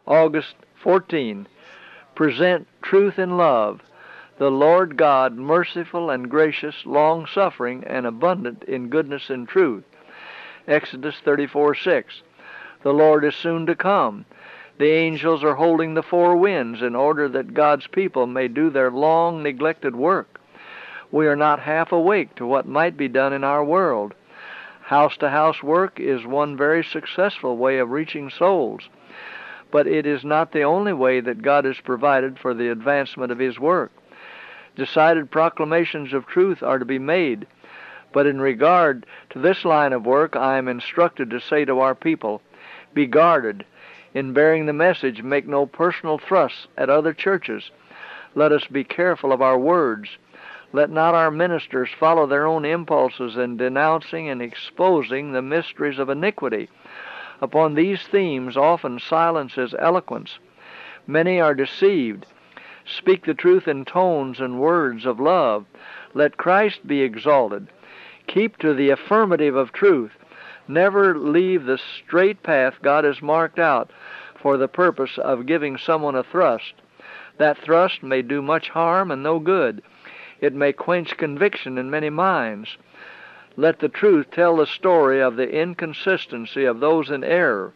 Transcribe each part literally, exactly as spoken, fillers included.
August fourteenth. Present truth in love. The Lord God, merciful and gracious, long-suffering, and abundant in goodness and truth. Exodus thirty-four six. The Lord is soon to come. The angels are holding the four winds in order that God's people may do their long-neglected work. We are not half awake to what might be done in our world. House-to-house work is one very successful way of reaching souls, but it is not the only way that God has provided for the advancement of His work. Decided proclamations of truth are to be made, but in regard to this line of work, I am instructed to say to our people, be guarded. In bearing the message, make no personal thrusts at other churches. Let us be careful of our words. Let not our ministers follow their own impulses in denouncing and exposing the mysteries of iniquity. Upon these themes, often silence is eloquence. Many are deceived. Speak the truth in tones and words of love. Let Christ be exalted. Keep to the affirmative of truth. Never leave the straight path God has marked out for the purpose of giving someone a thrust. That thrust may do much harm and no good. It may quench conviction in many minds. Let the truth tell the story of the inconsistency of those in error.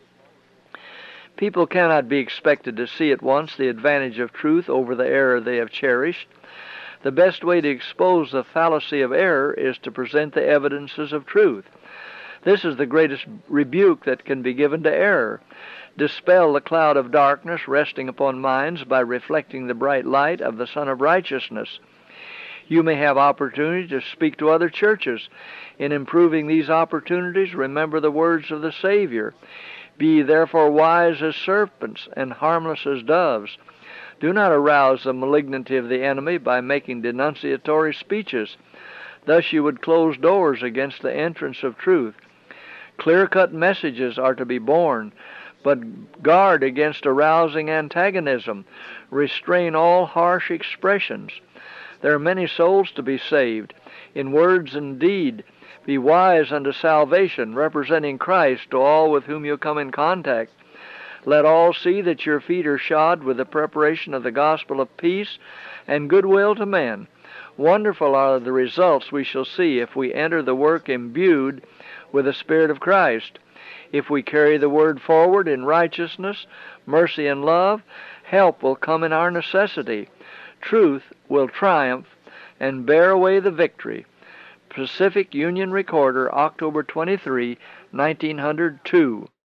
People cannot be expected to see at once the advantage of truth over the error they have cherished. The best way to expose the fallacy of error is to present the evidences of truth. This is the greatest rebuke that can be given to error. Dispel the cloud of darkness resting upon minds by reflecting the bright light of the Sun of Righteousness. You may have opportunity to speak to other churches. In improving these opportunities, remember the words of the Savior. Be ye therefore wise as serpents and harmless as doves. Do not arouse the malignity of the enemy by making denunciatory speeches. Thus you would close doors against the entrance of truth. Clear-cut messages are to be borne, but guard against arousing antagonism. Restrain all harsh expressions. There are many souls to be saved. In words and deed, be wise unto salvation, representing Christ to all with whom you come in contact. Let all see that your feet are shod with the preparation of the gospel of peace and goodwill to men. Wonderful are the results we shall see if we enter the work imbued with the Spirit of Christ. If we carry the word forward in righteousness, mercy, and love, help will come in our necessity. Truth will triumph and bear away the victory. Pacific Union Recorder, October twenty-third, nineteen hundred two.